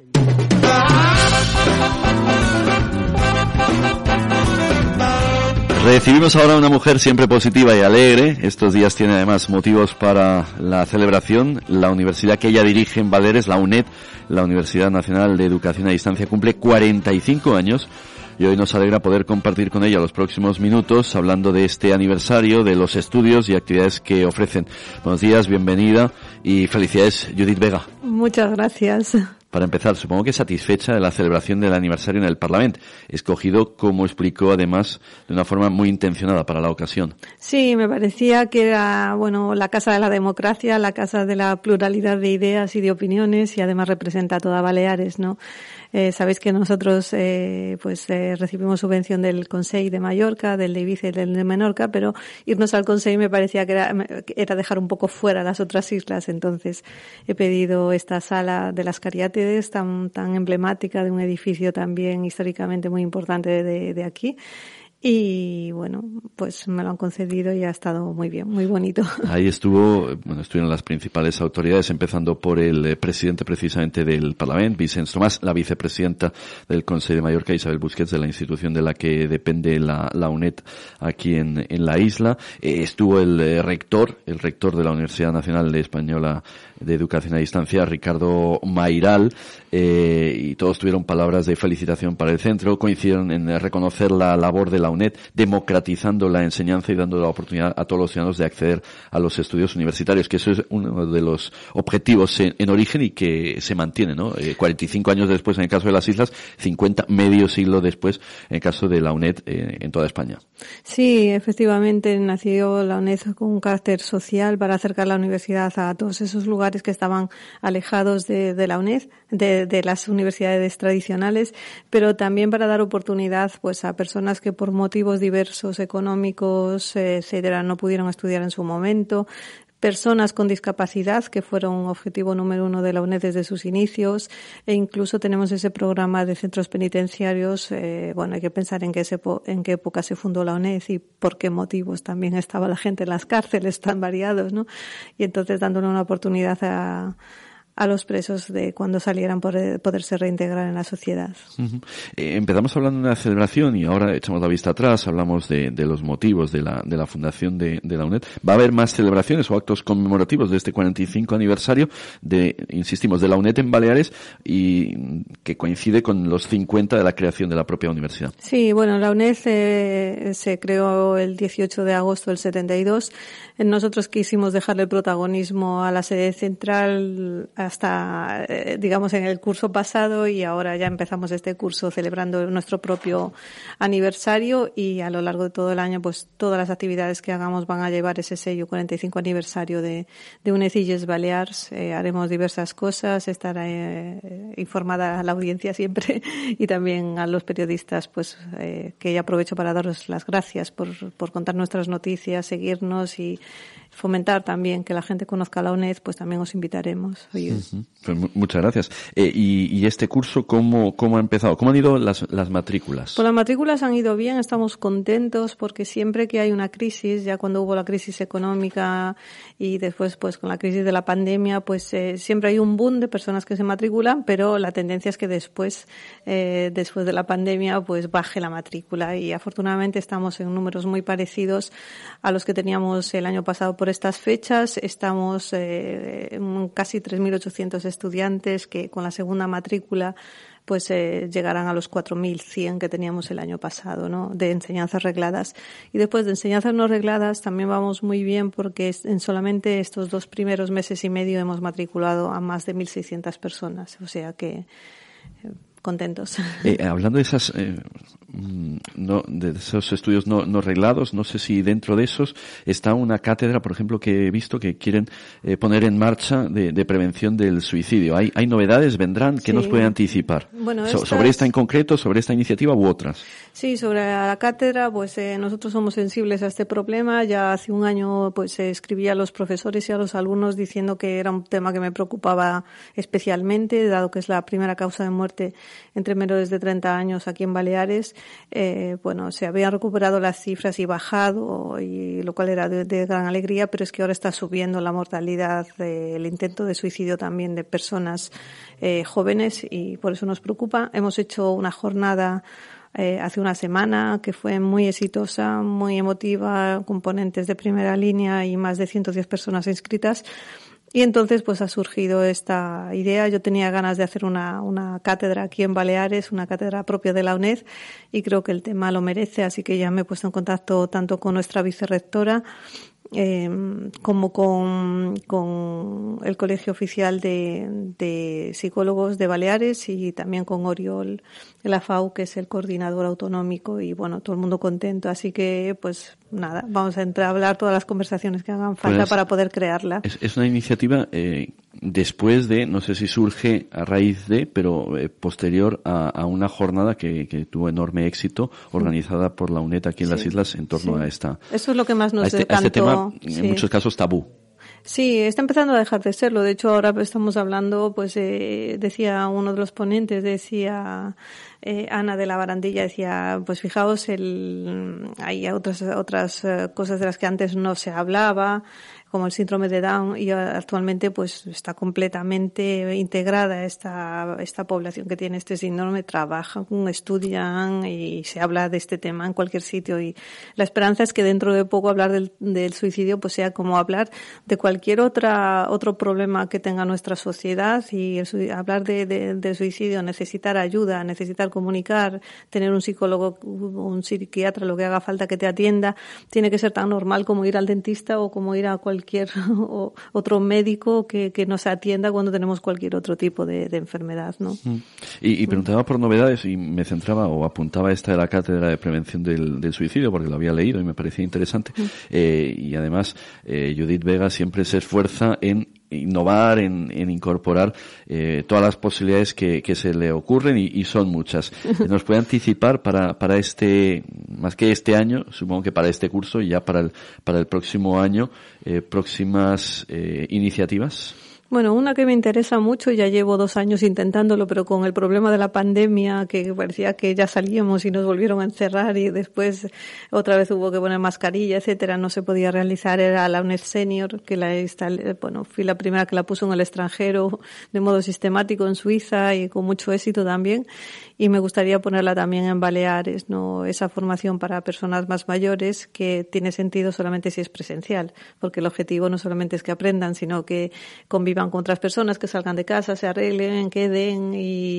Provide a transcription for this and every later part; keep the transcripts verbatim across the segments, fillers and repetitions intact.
Recibimos ahora a una mujer siempre positiva y alegre. Estos días tiene además motivos para la celebración. La universidad que ella dirige en Baleares, la UNED, la Universidad Nacional de Educación a Distancia, cumple cuarenta y cinco años. Y hoy nos alegra poder compartir con ella los próximos minutos hablando de este aniversario, de los estudios y actividades que ofrecen. Buenos días, bienvenida y felicidades, Judith Vega. Muchas gracias. Para empezar, supongo que satisfecha de la celebración del aniversario en el Parlamento, escogido, como explicó además, de una forma muy intencionada para la ocasión. Sí, me parecía que era, bueno, la casa de la democracia, la casa de la pluralidad de ideas y de opiniones y además representa a toda Baleares, ¿no? Eh, sabéis que nosotros eh, pues eh, recibimos subvención del Consell de Mallorca, del de Ibiza y del de Menorca, pero irnos al Consell me parecía que era, era dejar un poco fuera las otras islas. Entonces he pedido esta sala de las Cariátides tan, tan emblemática, de un edificio también históricamente muy importante de, de aquí. Y bueno, pues me lo han concedido y ha estado muy bien, muy bonito. Ahí estuvo, bueno, estuvieron las principales autoridades, empezando por el eh, presidente precisamente del Parlamento, Vicens Tomàs, la vicepresidenta del Consell de Mallorca, Isabel Busquets, de la institución de la que depende la, la UNED aquí en, en la isla. Eh, estuvo el eh, rector, el rector de la Universidad Nacional de Española de Educación a Distancia, Ricardo Mairal, eh, y todos tuvieron palabras de felicitación para el centro. Coincidieron en reconocer la labor de la UNED, democratizando la enseñanza y dando la oportunidad a todos los ciudadanos de acceder a los estudios universitarios, que eso es uno de los objetivos en, en origen y que se mantiene, ¿no? Eh, cuarenta y cinco años después en el caso de las islas, cincuenta, medio siglo después en el caso de la UNED eh, en toda España. Sí, efectivamente nació la UNED con un carácter social para acercar la universidad a todos esos lugares que estaban alejados de, de la UNED, de, de las universidades tradicionales, pero también para dar oportunidad pues a personas que por motivos diversos, económicos, etcétera, no pudieron estudiar en su momento, personas con discapacidad, que fueron objetivo número uno de la UNED desde sus inicios, e incluso tenemos ese programa de centros penitenciarios. Eh, bueno, hay que pensar en qué, se, en qué época se fundó la UNED y por qué motivos también estaba la gente en las cárceles tan variados, ¿no? Y entonces dándole una oportunidad a a los presos de cuando salieran por poderse reintegrar en la sociedad. Uh-huh. Eh, empezamos hablando de una celebración y ahora echamos la vista atrás, hablamos de, de los motivos de la, de la fundación de, de la UNED. ¿Va a haber más celebraciones o actos conmemorativos de este cuarenta y cinco aniversario de, insistimos, de la UNED en Baleares y que coincide con los cincuenta de la creación de la propia universidad? Sí, bueno, la UNED eh, se creó el dieciocho de agosto del setenta y dos. Nosotros quisimos dejarle el protagonismo a la sede central hasta, eh, digamos, en el curso pasado, y ahora ya empezamos este curso celebrando nuestro propio aniversario, y a lo largo de todo el año pues todas las actividades que hagamos van a llevar ese sello cuarenta y cinco aniversario de, de UNED Illes Balears. Eh, haremos diversas cosas, estará eh, informada a la audiencia siempre y también a los periodistas, pues eh, que ya aprovecho para daros las gracias por, por contar nuestras noticias, seguirnos y fomentar también que la gente conozca la UNED, pues también os invitaremos. Oye. Uh-huh. Pues muchas gracias. Eh, y, y este curso, ¿cómo, cómo ha empezado? ¿Cómo han ido las, las matrículas? Pues las matrículas han ido bien, estamos contentos porque siempre que hay una crisis, ya cuando hubo la crisis económica y después pues con la crisis de la pandemia, pues eh, siempre hay un boom de personas que se matriculan, pero la tendencia es que después, eh, después de la pandemia, pues baje la matrícula, y afortunadamente estamos en números muy parecidos a los que teníamos el año pasado por estas fechas. Estamos eh, en casi tres mil ochocientos estudiantes que con la segunda matrícula pues eh, llegarán a los cuatro mil cien que teníamos el año pasado, ¿no? De enseñanzas regladas. Y después de enseñanzas no regladas también vamos muy bien, porque en solamente estos dos primeros meses y medio hemos matriculado a más de mil seiscientas personas. O sea que eh, contentos. Eh, hablando de esas, eh, no, de esos estudios no, no reglados, no sé si dentro de esos está una cátedra, por ejemplo, que he visto que quieren eh, poner en marcha de, de prevención del suicidio. ¿Hay, hay novedades? ¿Vendrán? ¿Qué sí. nos puede anticipar? Bueno, so, estas... ¿Sobre esta en concreto, sobre esta iniciativa u otras? Sí, sobre la cátedra, pues eh, nosotros somos sensibles a este problema. Ya hace un año pues eh, escribí a los profesores y a los alumnos diciendo que era un tema que me preocupaba especialmente, dado que es la primera causa de muerte entre menores de treinta años aquí en Baleares, eh, bueno, se habían recuperado las cifras y bajado, y lo cual era de, de gran alegría, pero es que ahora está subiendo la mortalidad, eh, el intento de suicidio también de personas eh, jóvenes, y por eso nos preocupa. Hemos hecho una jornada Eh, hace una semana que fue muy exitosa, muy emotiva, con ponentes de primera línea y más de ciento diez personas inscritas. Y entonces pues ha surgido esta idea. Yo tenía ganas de hacer una, una cátedra aquí en Baleares, una cátedra propia de la UNED, y creo que el tema lo merece, así que ya me he puesto en contacto tanto con nuestra vicerrectora Eh, como con, con el Colegio Oficial de, de Psicólogos de Baleares, y también con Oriol de la F A U, que es el coordinador autonómico, y bueno, todo el mundo contento. Así que, pues nada, vamos a entrar a hablar todas las conversaciones que hagan falta pues para poder crearla. Es, es una iniciativa eh, después de, no sé si surge a raíz de, pero eh, posterior a, a una jornada que, que tuvo enorme éxito, organizada por la UNED aquí en sí, las islas en torno sí. a esta. Eso es lo que más nos a este, encantó. A este tema, en sí. muchos casos, tabú. Sí, está empezando a dejar de serlo. De hecho, ahora estamos hablando, pues eh, decía uno de los ponentes, decía eh, Ana de la Barandilla, decía, pues fijaos, el, hay otras otras cosas de las que antes no se hablaba, como el síndrome de Down, y actualmente pues está completamente integrada esta esta población que tiene este síndrome, trabajan, estudian y se habla de este tema en cualquier sitio, y la esperanza es que dentro de poco hablar del, del suicidio pues sea como hablar de cualquier otra otro problema que tenga nuestra sociedad, y el, hablar de, de, del suicidio, necesitar ayuda, necesitar comunicar, tener un psicólogo, un psiquiatra, lo que haga falta que te atienda, tiene que ser tan normal como ir al dentista o como ir a cualquier cualquier otro médico que, que nos atienda cuando tenemos cualquier otro tipo de, de enfermedad, ¿no? Y, y preguntaba por novedades y me centraba o apuntaba esta de la Cátedra de Prevención del, del Suicidio, porque lo había leído y me parecía interesante. Uh-huh. Eh, y además, eh, Judith Vega siempre se esfuerza en innovar, en, en incorporar eh, todas las posibilidades que, que se le ocurren, y, y son muchas. ¿Nos puede anticipar para, para este, más que este año, supongo que para este curso y ya para el, para el próximo año, eh, próximas eh, iniciativas? Bueno, una que me interesa mucho, ya llevo dos años intentándolo, pero con el problema de la pandemia, que parecía que ya salíamos y nos volvieron a encerrar, y después otra vez hubo que poner mascarilla, etcétera, no se podía realizar, era la UNED Senior, que la instalé, bueno, fui la primera que la puso en el extranjero de modo sistemático en Suiza y con mucho éxito también, y me gustaría ponerla también en Baleares, ¿no? Esa formación para personas más mayores, que tiene sentido solamente si es presencial, porque el objetivo no solamente es que aprendan, sino que convivan con otras personas, que salgan de casa, se arreglen, queden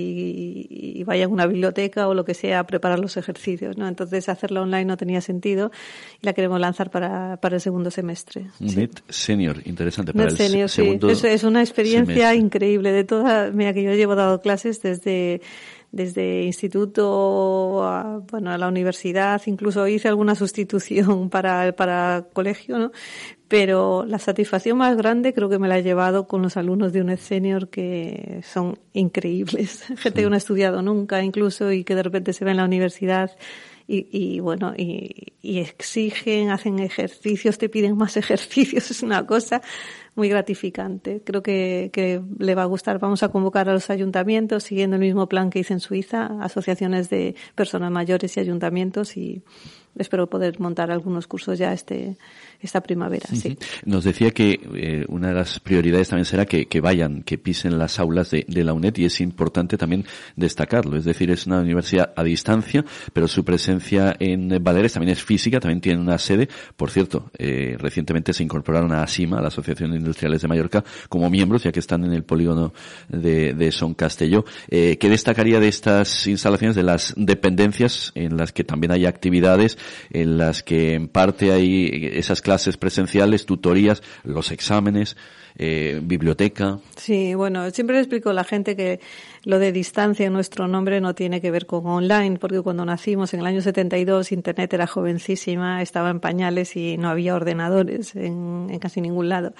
y, y vayan a una biblioteca o lo que sea a preparar los ejercicios, ¿no? Entonces hacerla online no tenía sentido, y la queremos lanzar para, para el segundo semestre. UNED sí. Senior, interesante. Para UNED el Senior, segundo sí. Es, es una experiencia semestre. Increíble. De toda, mira que yo llevo dado clases desde desde instituto a, bueno, a la universidad, incluso hice alguna sustitución para, para colegio, ¿no? Pero la satisfacción más grande creo que me la he llevado con los alumnos de UNED Senior, que son increíbles. Gente que no ha estudiado nunca incluso, y que de repente se ve en la universidad y, y bueno, y, y exigen, hacen ejercicios, te piden más ejercicios, es una cosa muy gratificante. Creo que, que le va a gustar. Vamos a convocar a los ayuntamientos, siguiendo el mismo plan que hice en Suiza, asociaciones de personas mayores y ayuntamientos, y espero poder montar algunos cursos ya este esta primavera. Uh-huh. Sí. Nos decía que eh, una de las prioridades también será que, que vayan, que pisen las aulas de, de la UNED, y es importante también destacarlo. Es decir, es una universidad a distancia, pero su presencia en Baleares también es física, también tiene una sede. Por cierto, eh, recientemente se incorporaron a ASIMA, a la Asociación Industriales de Mallorca, como miembros, ya que están en el polígono de, de Son Castelló. Eh, ¿Qué destacaría de estas instalaciones, de las dependencias en las que también hay actividades, en las que en parte hay esas clases presenciales, tutorías, los exámenes, eh, biblioteca? Sí, bueno, siempre le explico a la gente que lo de distancia en nuestro nombre no tiene que ver con online, porque cuando nacimos en el año setenta y dos, Internet era jovencísima, estaba en pañales y no había ordenadores en, en casi ningún lado.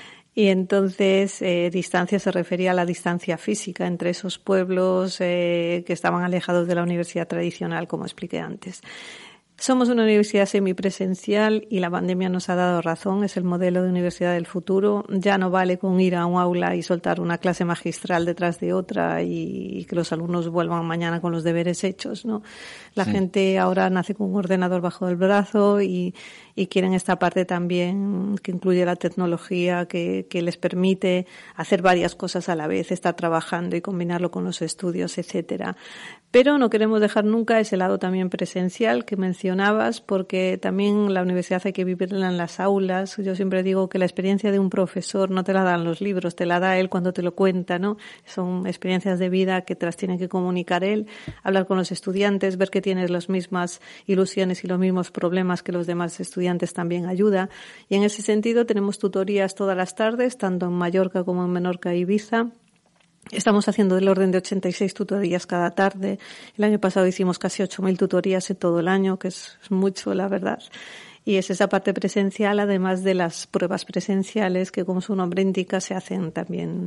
Y entonces, eh, distancia se refería a la distancia física entre esos pueblos eh, que estaban alejados de la universidad tradicional, como expliqué antes. Somos una universidad semipresencial y la pandemia nos ha dado razón. Es el modelo de universidad del futuro. Ya no vale con ir a un aula y soltar una clase magistral detrás de otra y que los alumnos vuelvan mañana con los deberes hechos, ¿no? La sí. gente ahora nace con un ordenador bajo el brazo y, y quieren esta parte también que incluye la tecnología, que, que les permite hacer varias cosas a la vez, estar trabajando y combinarlo con los estudios, etcétera. Pero no queremos dejar nunca ese lado también presencial que mencionabas, porque también la universidad hay que vivirla en las aulas. Yo siempre digo que la experiencia de un profesor no te la dan los libros, te la da él cuando te lo cuenta, ¿no? Son experiencias de vida que te las tiene que comunicar él, hablar con los estudiantes, ver que tienes las mismas ilusiones y los mismos problemas que los demás estudiantes también ayuda. Y en ese sentido tenemos tutorías todas las tardes, tanto en Mallorca como en Menorca e Ibiza. Estamos haciendo del orden de ochenta y seis tutorías cada tarde. El año pasado hicimos casi ocho mil tutorías en todo el año, que es mucho, la verdad. Y es esa parte presencial, además de las pruebas presenciales que, como su nombre indica, se hacen también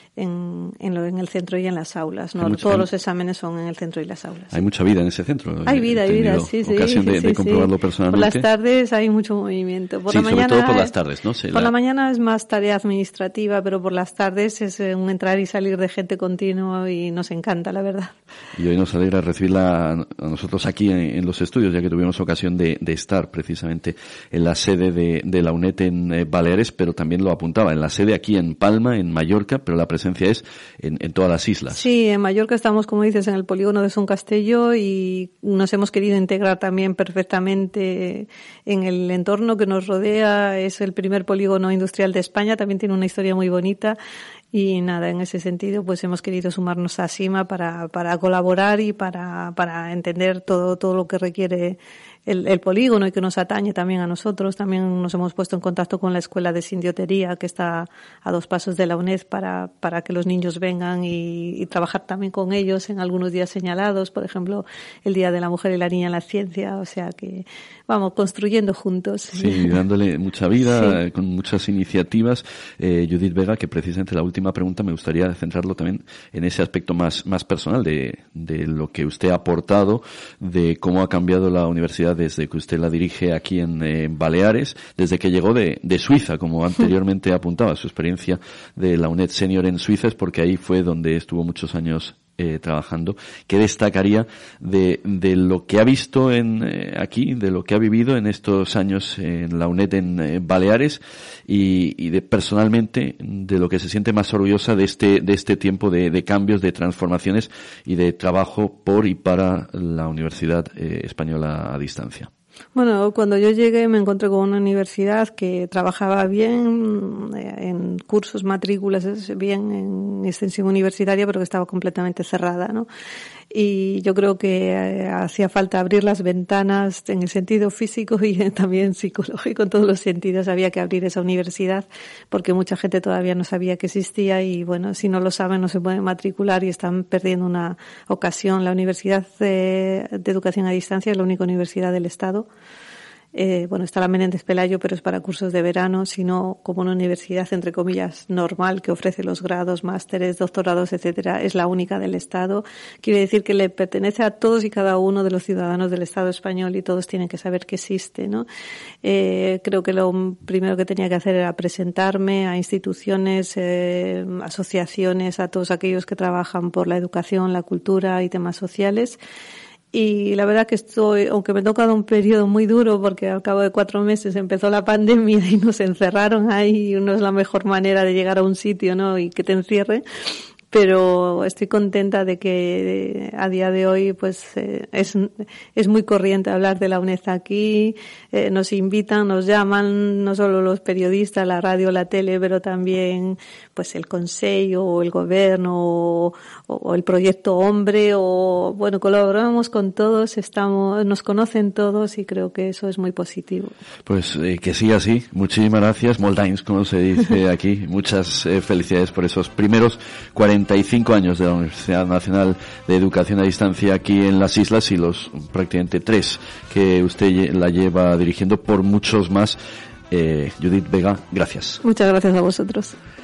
en, en, lo, en el centro y en las aulas, ¿no? Mucha, Todos hay, los exámenes son en el centro y las aulas. Hay mucha vida en ese centro. Hay vida, hay vida, sí, sí. ocasión sí, de, sí, de comprobarlo sí. personalmente. Por las tardes hay mucho movimiento. Por sí, la sobre mañana, todo por las tardes, ¿no? Sí, por la... la mañana es más tarea administrativa, pero por las tardes es un entrar y salir de gente continuo y nos encanta, la verdad. Y hoy nos alegra recibirla a nosotros aquí en, en los estudios, ya que tuvimos ocasión de, de estar precisamente en la sede de, de la UNED en eh, Baleares, pero también lo apuntaba, en la sede aquí en Palma, en Mallorca, pero la presencia es en, en todas las islas. Sí, en Mallorca estamos, como dices, en el polígono de Son Castelló y nos hemos querido integrar también perfectamente en el entorno que nos rodea. Es el primer polígono industrial de España, también tiene una historia muy bonita. Y nada, en ese sentido, pues hemos querido sumarnos a SIMA para, para colaborar y para, para entender todo, todo lo que requiere el, el polígono y que nos atañe también a nosotros. También nos hemos puesto en contacto con la Escuela de Sindiotería, que está a dos pasos de la UNED, para, para que los niños vengan y, y trabajar también con ellos en algunos días señalados, por ejemplo, el Día de la Mujer y la Niña en la Ciencia. O sea que vamos construyendo juntos. Sí, dándole mucha vida, sí. con muchas iniciativas. Eh, Judith Vega, que precisamente la última pregunta me gustaría centrarlo también en ese aspecto más, más personal de, de lo que usted ha aportado, de cómo ha cambiado la universidad desde que usted la dirige aquí en eh, Baleares, desde que llegó de, de Suiza, como anteriormente apuntaba. Su experiencia de la UNED Senior en Suiza es porque ahí fue donde estuvo muchos años Eh, trabajando. ¿Qué destacaría de, de lo que ha visto en eh, aquí, de lo que ha vivido en estos años en la UNED en eh, Baleares y, y de personalmente de lo que se siente más orgullosa de este de este tiempo de, de cambios, de transformaciones y de trabajo por y para la Universidad eh, Española a Distancia? Bueno, cuando yo llegué me encontré con una universidad que trabajaba bien en cursos, matrículas, bien en extensión universitaria, pero que estaba completamente cerrada, ¿no? Y yo creo que hacía falta abrir las ventanas en el sentido físico y también psicológico, en todos los sentidos. Había que abrir esa universidad porque mucha gente todavía no sabía que existía y, bueno, si no lo saben no se pueden matricular y están perdiendo una ocasión. La Universidad de, de Educación a Distancia es la única universidad del Estado. Eh, bueno, está la Menéndez Pelayo, pero es para cursos de verano, sino como una universidad, entre comillas, normal, que ofrece los grados, másteres, doctorados, etcétera. Es la única del Estado. Quiere decir que le pertenece a todos y cada uno de los ciudadanos del Estado español y todos tienen que saber que existe, ¿no? Eh, creo que lo primero que tenía que hacer era presentarme a instituciones, eh, asociaciones, a todos aquellos que trabajan por la educación, la cultura y temas sociales. Y la verdad que estoy, aunque me ha tocado un periodo muy duro porque al cabo de cuatro meses empezó la pandemia y nos encerraron ahí, y no es la mejor manera de llegar a un sitio, ¿no? Y que te encierre. Pero estoy contenta de que a día de hoy pues eh, es es muy corriente hablar de la UNED aquí, eh, nos invitan, nos llaman, no solo los periodistas, la radio, la tele, pero también pues el Consejo o el Gobierno o, o el Proyecto Hombre, o bueno, colaboramos con todos, estamos, nos conocen todos y creo que eso es muy positivo. Pues eh, que siga así, muchísimas gracias, moldains, como se dice aquí, muchas eh, felicidades por esos primeros cuarenta y cinco años de la Universidad Nacional de Educación a Distancia aquí en las islas y los prácticamente tres que usted la lleva dirigiendo por muchos más. Eh, Judith Vega, gracias. Muchas gracias a vosotros.